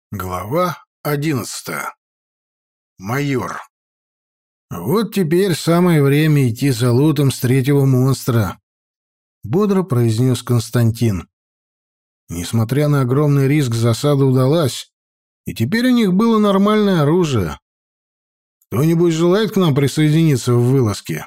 Глава 11. Майор. «Вот теперь самое время идти за лутом с третьего монстра», — бодро произнес Константин. Несмотря на огромный риск, засада удалась, и теперь у них было нормальное оружие. «Кто-нибудь желает к нам присоединиться в вылазке?»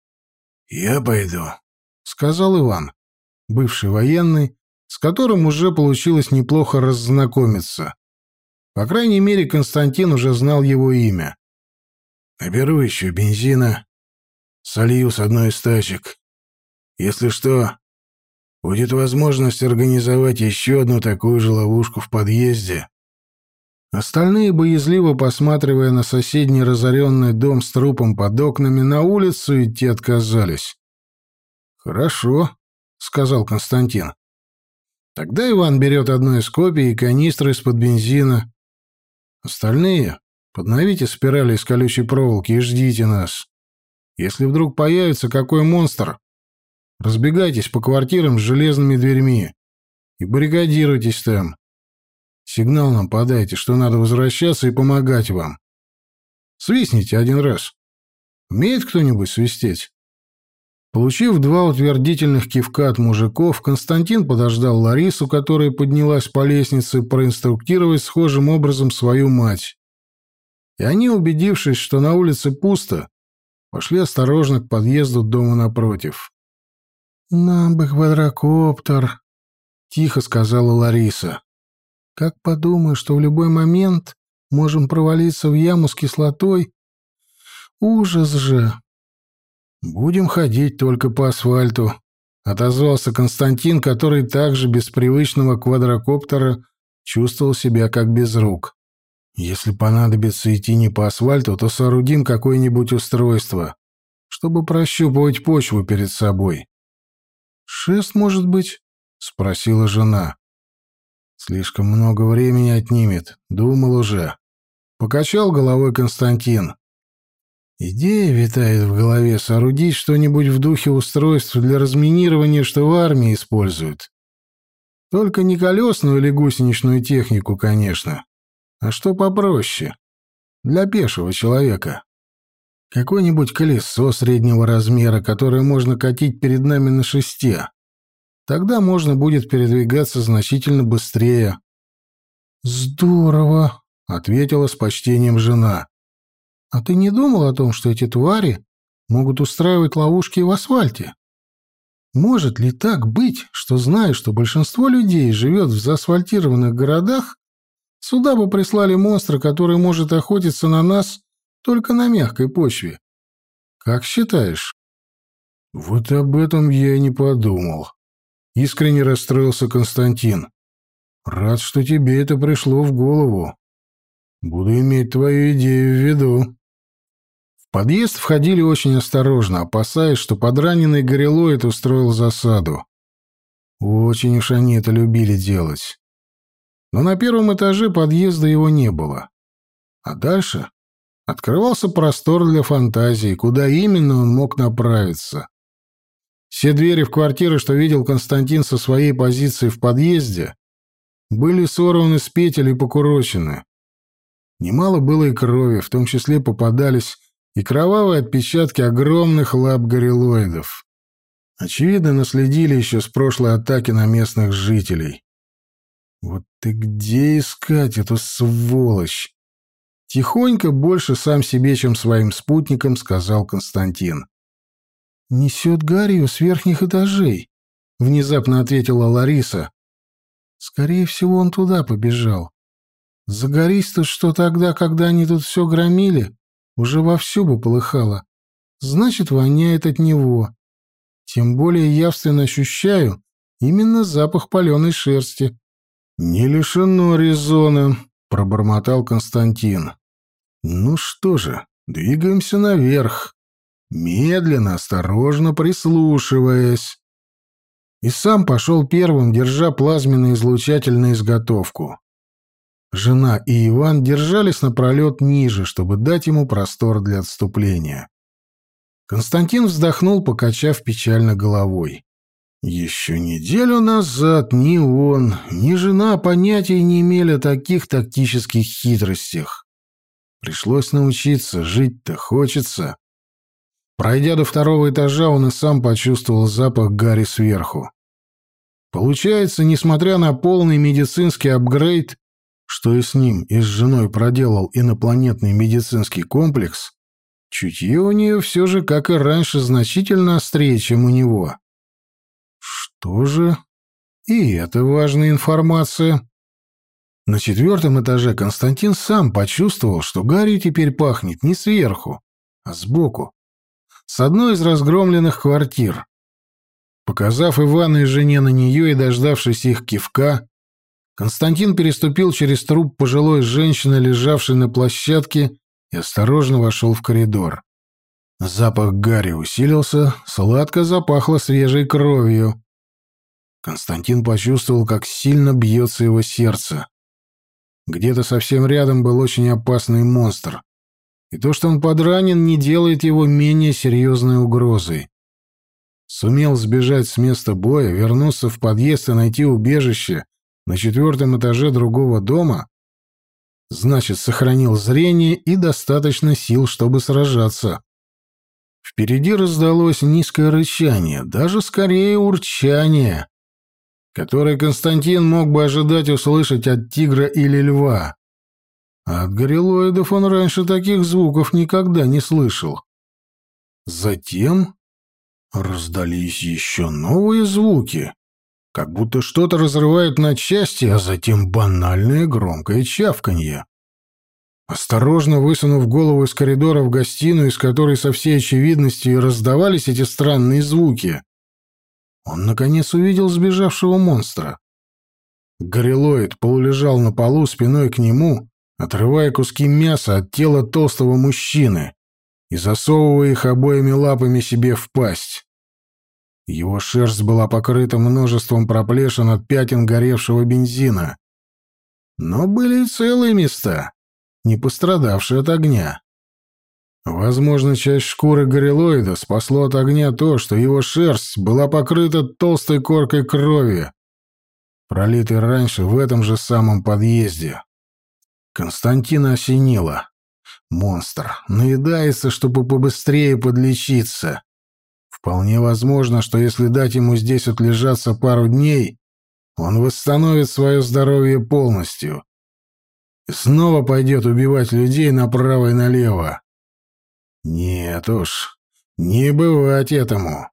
«Я пойду», — сказал Иван, бывший военный, с которым уже получилось неплохо раззнакомиться. По крайней мере, Константин уже знал его имя. «Наберу еще бензина, солью с одной из тачек. Если что, будет возможность организовать еще одну такую же ловушку в подъезде». Остальные, боязливо посматривая на соседний разоренный дом с трупом под окнами, на улицу идти отказались. «Хорошо», — сказал Константин. «Тогда Иван берет одну из копий и канистру из-под бензина. Остальные подновите спирали из колючей проволоки и ждите нас. Если вдруг появится какой монстр, разбегайтесь по квартирам с железными дверьми и баррикадируйтесь там. Сигнал нам подайте, что надо возвращаться и помогать вам. Свистните один раз. Умеет кто-нибудь свистеть?» Получив 2 утвердительных кивка от мужиков, Константин подождал Ларису, которая поднялась по лестнице, проинструктировать схожим образом свою мать. И они, убедившись, что на улице пусто, пошли осторожно к подъезду дома напротив. «Нам бы квадрокоптер», — тихо сказала Лариса. «Как подумаю, что в любой момент можем провалиться в яму с кислотой. Ужас же!» «Будем ходить только по асфальту», — отозвался Константин, который также без привычного квадрокоптера чувствовал себя как без рук. «Если понадобится идти не по асфальту, то соорудим какое-нибудь устройство, чтобы прощупывать почву перед собой». «Шест, может быть?» — спросила жена. «Слишком много времени отнимет. Думал уже». Покачал головой Константин. «Идея витает в голове соорудить что-нибудь в духе устройств для разминирования, что в армии используют. Только не колесную или гусеничную технику, конечно, а что попроще, для пешего человека. Какое-нибудь колесо среднего размера, которое можно катить перед нами на шесте. Тогда можно будет передвигаться значительно быстрее». «Здорово», — ответила с почтением жена. «А ты не думал о том, что эти твари могут устраивать ловушки в асфальте? Может ли так быть, что, зная, что большинство людей живет в заасфальтированных городах, сюда бы прислали монстра, который может охотиться на нас только на мягкой почве? Как считаешь?» «Вот об этом я и не подумал», — искренне расстроился Константин. «Рад, что тебе это пришло в голову. Буду иметь твою идею в виду». В подъезд входили очень осторожно, опасаясь, что подраненный горилоид устроил засаду. Очень уж они это любили делать. Но на первом этаже подъезда его не было. А дальше открывался простор для фантазии, куда именно он мог направиться. Все двери в квартиры, что видел Константин со своей позиции в подъезде, были сорваны с петель и покурочены. Немало было и крови, в том числе попадались и кровавые отпечатки огромных лап горилоидов. Очевидно, наследили еще с прошлой атаки на местных жителей. Вот ты где искать эту сволочь? Тихонько, больше сам себе, чем своим спутникам, сказал Константин. «Несет гарью с верхних этажей», — внезапно ответила Лариса. «Скорее всего, он туда побежал. Загорись тут что тогда, когда они тут все громили, уже вовсю бы полыхало. Значит, воняет от него. Тем более явственно ощущаю именно запах паленой шерсти». «Не лишено резона», — пробормотал Константин. «Ну что же, двигаемся наверх, медленно, осторожно прислушиваясь». И сам пошел первым, держа плазменный излучатель на изготовку. Жена и Иван держались напролет ниже, чтобы дать ему простор для отступления. Константин вздохнул, покачав печально головой. Еще неделю назад ни он, ни жена понятия не имели о таких тактических хитростях. Пришлось научиться, жить-то хочется. Пройдя до второго этажа, он и сам почувствовал запах гари сверху. Получается, несмотря на полный медицинский апгрейд, что и с ним, и с женой проделал инопланетный медицинский комплекс, чутье у нее все же, как и раньше, значительно острее, чем у него. Что же? И это важная информация. На четвертом этаже Константин сам почувствовал, что гарью теперь пахнет не сверху, а сбоку, с одной из разгромленных квартир. Показав Ивану и жене на нее и дождавшись их кивка, Константин переступил через труп пожилой женщины, лежавшей на площадке, и осторожно вошел в коридор. Запах гари усилился, сладко запахло свежей кровью. Константин почувствовал, как сильно бьется его сердце. Где-то совсем рядом был очень опасный монстр. И то, что он подранен, не делает его менее серьезной угрозой. Сумел сбежать с места боя, вернуться в подъезд и найти убежище на четвертом этаже другого дома, значит, сохранил зрение и достаточно сил, чтобы сражаться. Впереди раздалось низкое рычание, даже скорее урчание, которое Константин мог бы ожидать услышать от тигра или льва. А от гориллоидов он раньше таких звуков никогда не слышал. Затем раздались еще новые звуки, как будто что-то разрывает на части, а затем банальное громкое чавканье. Осторожно высунув голову из коридора в гостиную, из которой со всей очевидностью и раздавались эти странные звуки, он, наконец, увидел сбежавшего монстра. Гориллоид полулежал на полу спиной к нему, отрывая куски мяса от тела толстого мужчины и засовывая их обоими лапами себе в пасть. Его шерсть была покрыта множеством проплешин от пятен горевшего бензина. Но были и целые места, не пострадавшие от огня. Возможно, часть шкуры гориллоида спасло от огня то, что его шерсть была покрыта толстой коркой крови, пролитой раньше в этом же самом подъезде. Константина осенило. Монстр наедается, чтобы побыстрее подлечиться. Вполне возможно, что если дать ему здесь отлежаться пару дней, он восстановит свое здоровье полностью. И снова пойдет убивать людей направо и налево. Нет уж, не бывать этому.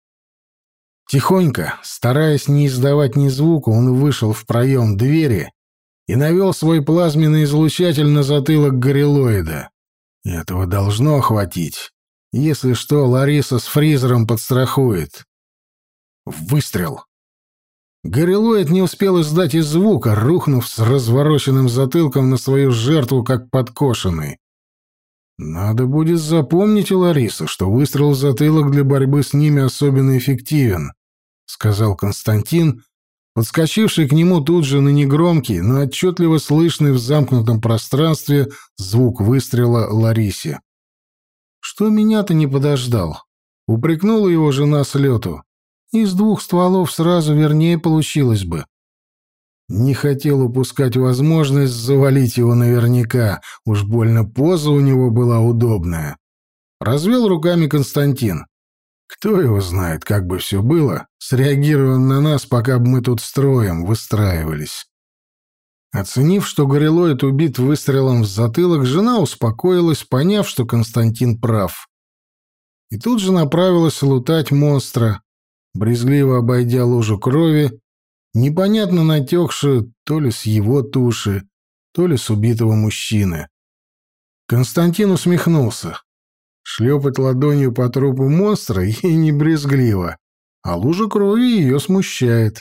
Тихонько, стараясь не издавать ни звука, он вышел в проем двери и навел свой плазменный излучатель на затылок гориллоида. Этого должно хватить. Если что, Лариса с фризером подстрахует. Выстрел. Гориллоид не успел издать и звука, рухнув с развороченным затылком на свою жертву, как подкошенный. Надо будет запомнить у Ларисы, что выстрел в затылок для борьбы с ними особенно эффективен, сказал Константин, подскочивший к нему тут же на негромкий, но отчетливо слышный в замкнутом пространстве звук выстрела Ларисе. Что меня-то не подождал? Упрекнула его жена с лету. Из двух стволов сразу вернее получилось бы. Не хотел упускать возможность завалить его наверняка, уж больно поза у него была удобная. Развел руками Константин. Кто его знает, как бы все было, среагируя на нас, пока бы мы тут строем выстраивались. Оценив, что гориллоид убит выстрелом в затылок, жена успокоилась, поняв, что Константин прав. И тут же направилась лутать монстра, брезгливо обойдя лужу крови, непонятно натекшую то ли с его туши, то ли с убитого мужчины. Константин усмехнулся. Шлепать ладонью по трупу монстра ей не брезгливо, а лужа крови ее смущает.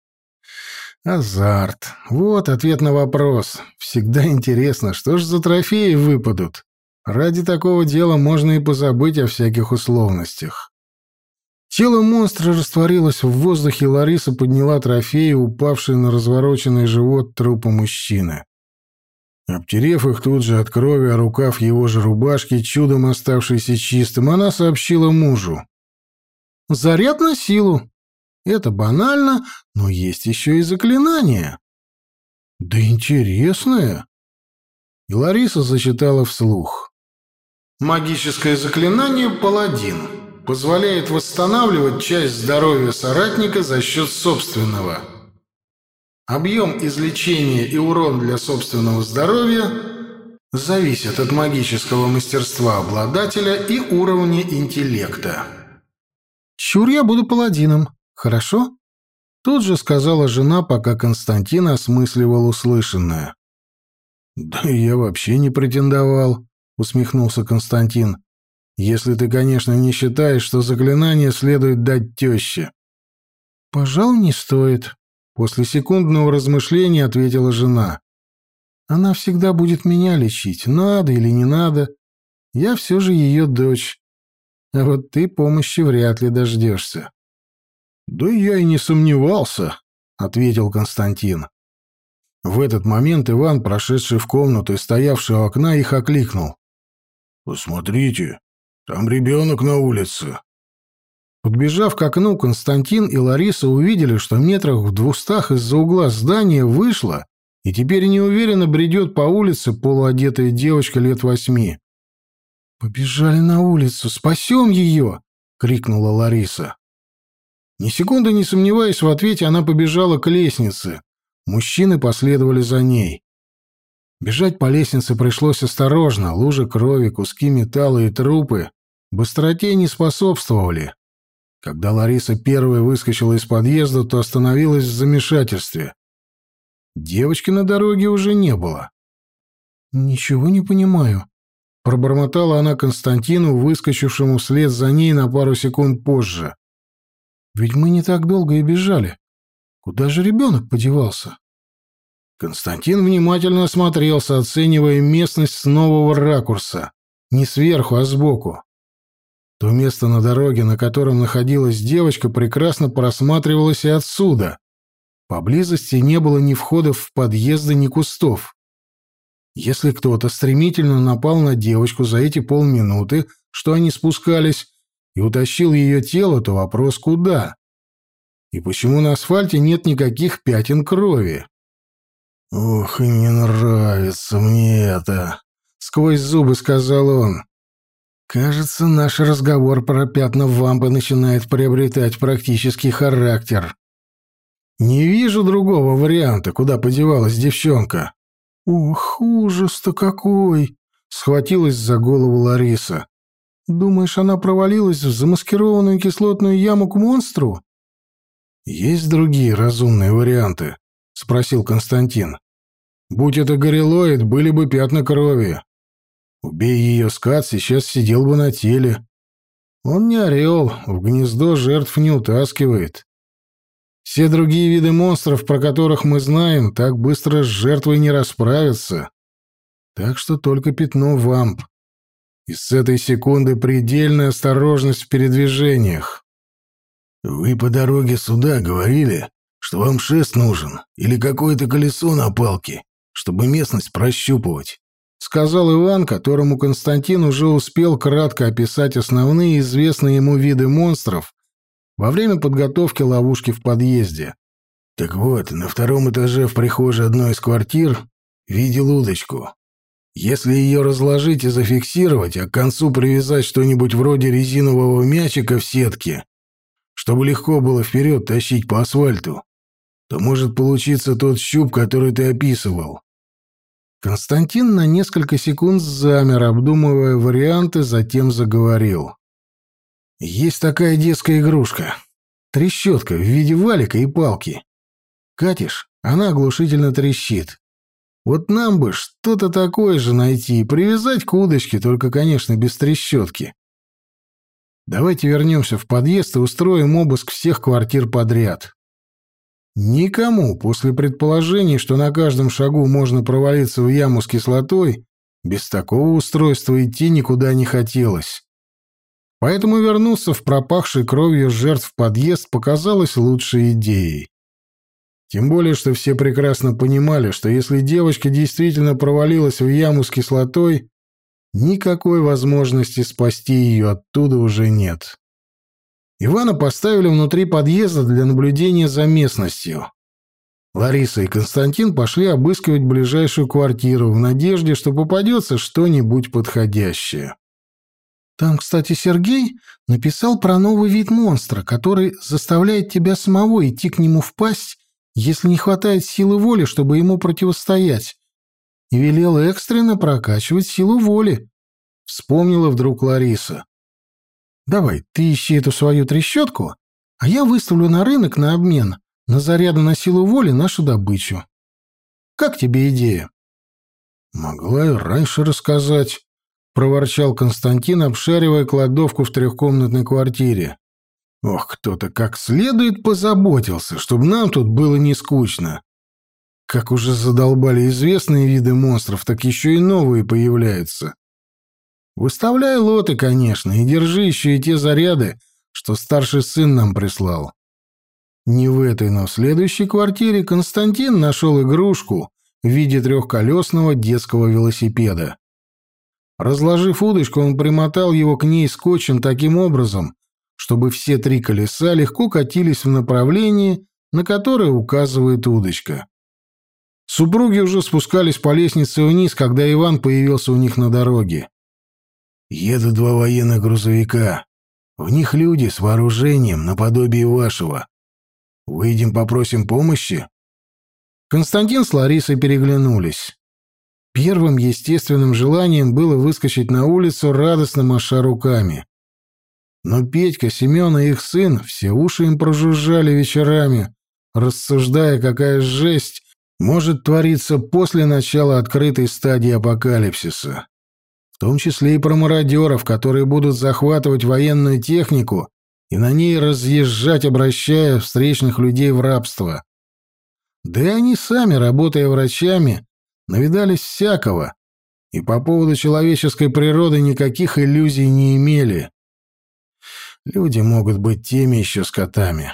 Азарт. Вот ответ на вопрос. Всегда интересно, что ж за трофеи выпадут. Ради такого дела можно и позабыть о всяких условностях. Тело монстра растворилось в воздухе, Лариса подняла трофеи, упавшие на развороченный живот трупа мужчины. Обтерев их тут же от крови о рукав его же рубашки, чудом оставшейся чистым, она сообщила мужу. «Заряд на силу. Это банально, но есть еще и заклинание. Да интересное. И Лариса зачитала вслух. Магическое заклинание «Паладин» позволяет восстанавливать часть здоровья соратника за счет собственного. Объем излечения и урон для собственного здоровья зависят от магического мастерства обладателя и уровня интеллекта. «Чур я буду паладином, хорошо?» Тут же сказала жена, пока Константин осмысливал услышанное. «Да я вообще не претендовал», — усмехнулся Константин. «Если ты, конечно, не считаешь, что заклинание следует дать теще». «Пожалуй, не стоит», — после секундного размышления ответила жена. «Она всегда будет меня лечить, надо или не надо. Я все же ее дочь. А вот ты помощи вряд ли дождешься». «Да я и не сомневался», — ответил Константин. В этот момент Иван, прошедший в комнату и стоявший у окна, их окликнул. «Посмотрите, там ребенок на улице». Подбежав к окну, Константин и Лариса увидели, что метрах в 200 из-за угла здания вышла и теперь неуверенно бредет по улице полуодетая девочка лет 8. «Побежали на улицу, спасем ее!» — крикнула Лариса. Ни секунды не сомневаясь в ответе, она побежала к лестнице. Мужчины последовали за ней. Бежать по лестнице пришлось осторожно. Лужи крови, куски металла и трупы быстроте не способствовали. Когда Лариса первой выскочила из подъезда, то остановилась в замешательстве. Девочки на дороге уже не было. «Ничего не понимаю», — пробормотала она Константину, выскочившему вслед за ней на пару секунд позже. «Ведь мы не так долго и бежали. Куда же ребенок подевался?» Константин внимательно осмотрелся, оценивая местность с нового ракурса. Не сверху, а сбоку. То место на дороге, на котором находилась девочка, прекрасно просматривалось и отсюда. Поблизости не было ни входов в подъезды, ни кустов. Если кто-то стремительно напал на девочку за эти полминуты, что они спускались, и утащил ее тело, то вопрос куда? И почему на асфальте нет никаких пятен крови? «Ох, и не нравится мне это», — сквозь зубы сказал он. «Кажется, наш разговор про пятна вампы начинает приобретать практический характер. Не вижу другого варианта, куда подевалась девчонка». «Ох, ужас-то какой!» — схватилась за голову Лариса. «Думаешь, она провалилась в замаскированную кислотную яму к монстру?» «Есть другие разумные варианты?» — спросил Константин. «Будь это горилоид, были бы пятна крови. Убей ее, скат сейчас сидел бы на теле. Он не орел, в гнездо жертв не утаскивает. Все другие виды монстров, про которых мы знаем, так быстро с жертвой не расправятся. Так что только пятно вамп. И с этой секунды предельная осторожность в передвижениях». «Вы по дороге сюда говорили, что вам шест нужен или какое-то колесо на палке, чтобы местность прощупывать», — сказал Иван, которому Константин уже успел кратко описать основные известные ему виды монстров во время подготовки ловушки в подъезде. «Так вот, на 2-м этаже в прихожей одной из квартир видел удочку. Если ее разложить и зафиксировать, а к концу привязать что-нибудь вроде резинового мячика в сетке, чтобы легко было вперед тащить по асфальту, то может получиться тот щуп, который ты описывал». Константин на несколько секунд замер, обдумывая варианты, затем заговорил. «Есть такая детская игрушка. Трещотка в виде валика и палки. Катишь, она оглушительно трещит. Вот нам бы что-то такое же найти и привязать к удочке, только, конечно, без трещотки. Давайте вернемся в подъезд и устроим обыск всех квартир подряд. Никому после предположений, что на каждом шагу можно провалиться в яму с кислотой, без такого устройства идти никуда не хотелось. Поэтому вернуться в пропахший кровью жертв подъезд показалось лучшей идеей. Тем более, что все прекрасно понимали, что если девочка действительно провалилась в яму с кислотой, никакой возможности спасти ее оттуда уже нет. Ивана поставили внутри подъезда для наблюдения за местностью. Лариса и Константин пошли обыскивать ближайшую квартиру в надежде, что попадется что-нибудь подходящее. Там, кстати, Сергей написал про новый вид монстра, который заставляет тебя самого идти к нему в пасть, если не хватает силы воли, чтобы ему противостоять, и велел экстренно прокачивать силу воли. Вспомнила вдруг Лариса. «Давай, ты ищи эту свою трещотку, а я выставлю на рынок на обмен на заряды на силу воли нашу добычу. Как тебе идея?» «Могла и раньше рассказать», — проворчал Константин, обшаривая кладовку в трехкомнатной квартире. «Ох, кто-то как следует позаботился, чтобы нам тут было не скучно. Как уже задолбали известные виды монстров, так еще и новые появляются. Выставляй лоты, конечно, и держи еще и те заряды, что старший сын нам прислал». Не в этой, но в следующей квартире Константин нашел игрушку в виде трехколесного детского велосипеда. Разложив удочку, он примотал его к ней скотчем таким образом, чтобы все три колеса легко катились в направлении, на которое указывает удочка. Супруги уже спускались по лестнице вниз, когда Иван появился у них на дороге. «Едут два военных грузовика. В них люди с вооружением наподобие вашего. Выйдем, попросим помощи?» Константин с Ларисой переглянулись. Первым естественным желанием было выскочить на улицу, радостно маша руками. Но Петька, Семен и их сын все уши им прожужжали вечерами, рассуждая, какая жесть может твориться после начала открытой стадии апокалипсиса. В том числе и про мародеров, которые будут захватывать военную технику и на ней разъезжать, обращая встречных людей в рабство. Да и они сами, работая врачами, навидались всякого, и по поводу человеческой природы никаких иллюзий не имели. Люди могут быть теми еще скотами.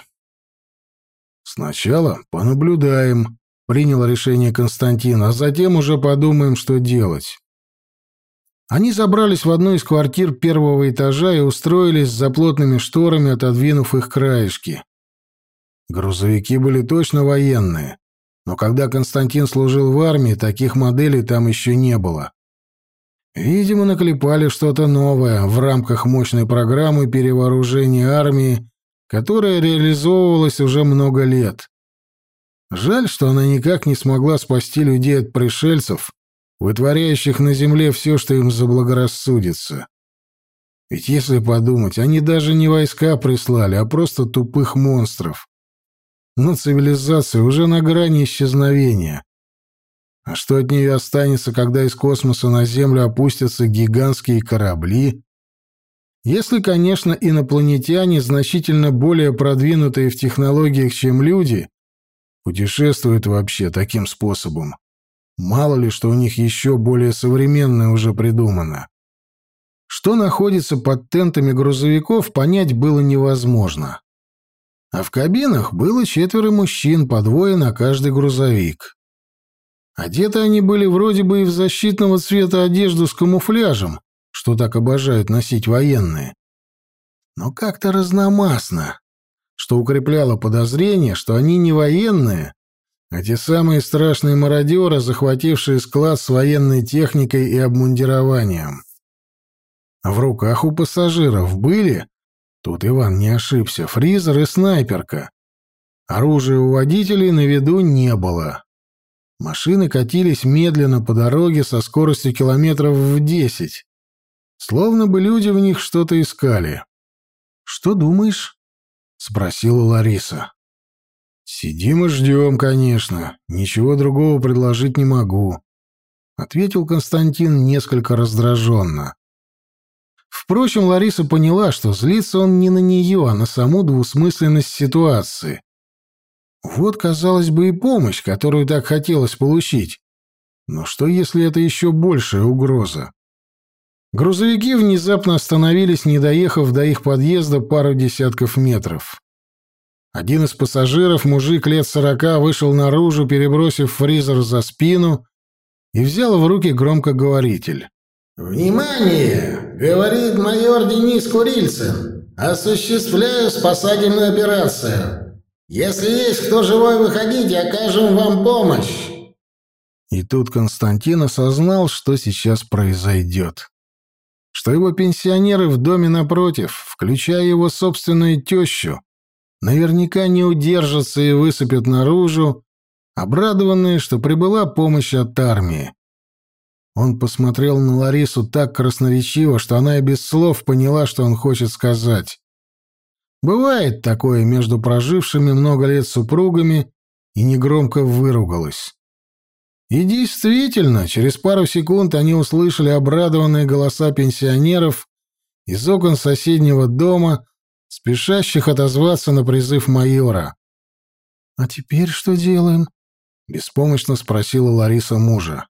«Сначала понаблюдаем», — принял решение Константин, «а затем уже подумаем, что делать». Они забрались в одну из квартир первого этажа и устроились за плотными шторами, отодвинув их краешки. Грузовики были точно военные, но когда Константин служил в армии, таких моделей там еще не было. Видимо, наклепали что-то новое в рамках мощной программы перевооружения армии, которая реализовывалась уже много лет. Жаль, что она никак не смогла спасти людей от пришельцев, вытворяющих на земле все, что им заблагорассудится. Ведь если подумать, они даже не войска прислали, а просто тупых монстров. Но цивилизация уже на грани исчезновения. А что от нее останется, когда из космоса на Землю опустятся гигантские корабли? Если, конечно, инопланетяне, значительно более продвинутые в технологиях, чем люди, путешествуют вообще таким способом. Мало ли, что у них еще более современное уже придумано. Что находится под тентами грузовиков, понять было невозможно. А в кабинах было 4 мужчин, по 2 на каждый грузовик. Одеты они были вроде бы и в защитного цвета одежду с камуфляжем, что так обожают носить военные. Но как-то разномастно, что укрепляло подозрение, что они не военные, а те самые страшные мародеры, захватившие склад с военной техникой и обмундированием. В руках у пассажиров были, тут Иван не ошибся, фризер и снайперка. Оружия у водителей на виду не было. Машины катились медленно по дороге со скоростью километров в 10, словно бы люди в них что-то искали. «Что думаешь?» — спросила Лариса. «Сидим и ждем, конечно. Ничего другого предложить не могу», — ответил Константин несколько раздраженно. Впрочем, Лариса поняла, что злится он не на нее, а на саму двусмысленность ситуации. Вот, казалось бы, и помощь, которую так хотелось получить. Но что, если это еще большая угроза? Грузовики внезапно остановились, не доехав до их подъезда пару десятков метров. Один из пассажиров, мужик лет 40, вышел наружу, перебросив фризер за спину, и взял в руки громкоговоритель. «Внимание! Говорит майор Денис Курильцин. «Осуществляю спасательную операцию. Если есть кто живой, выходите, окажем вам помощь». И тут Константин осознал, что сейчас произойдет. Что его пенсионеры в доме напротив, включая его собственную тещу, наверняка не удержатся и высыпят наружу, обрадованные, что прибыла помощь от армии. Он посмотрел на Ларису так красноречиво, что она и без слов поняла, что он хочет сказать. Бывает такое между прожившими много лет супругами, и негромко выругалась. И действительно, через пару секунд они услышали обрадованные голоса пенсионеров из окон соседнего дома, спешащих отозваться на призыв майора. «А теперь что делаем?» — беспомощно спросила Лариса мужа.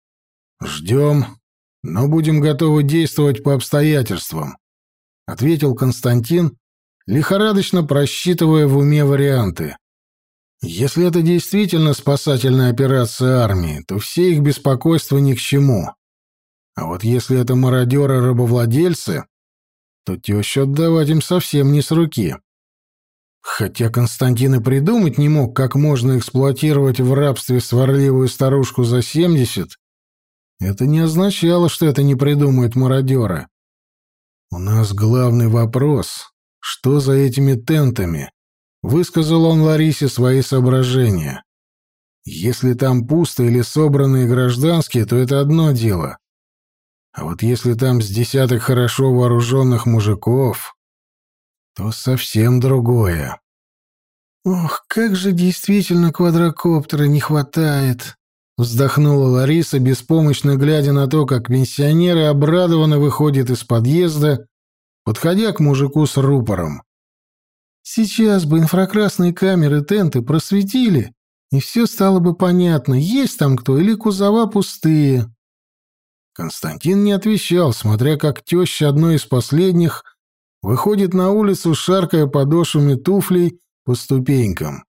«Ждем, но будем готовы действовать по обстоятельствам», — ответил Константин, лихорадочно просчитывая в уме варианты. Если это действительно спасательная операция армии, то все их беспокойства ни к чему. А вот если это мародеры-рабовладельцы, то тещу отдавать им совсем не с руки. Хотя Константин и придумать не мог, как можно эксплуатировать в рабстве сварливую старушку за 70, это не означало, что это не придумают мародеры. «У нас главный вопрос, что за этими тентами?» Высказал он Ларисе свои соображения. Если там пусто или собранные гражданские, то это одно дело. А вот если там с десяток хорошо вооруженных мужиков, то совсем другое. «Ох, как же действительно квадрокоптера не хватает!» Вздохнула Лариса, беспомощно глядя на то, как пенсионеры обрадованно выходят из подъезда, подходя к мужику с рупором. Сейчас бы инфракрасные камеры тенты просветили, и все стало бы понятно, есть там кто или кузова пустые. Константин не отвечал, смотря как теща одной из последних выходит на улицу, шаркая подошвами туфлей по ступенькам.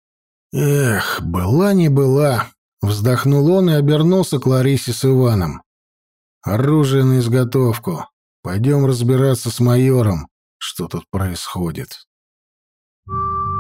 «Эх, была не была», — вздохнул он и обернулся к Ларисе с Иваном. «Оружие на изготовку. Пойдем разбираться с майором, что тут происходит».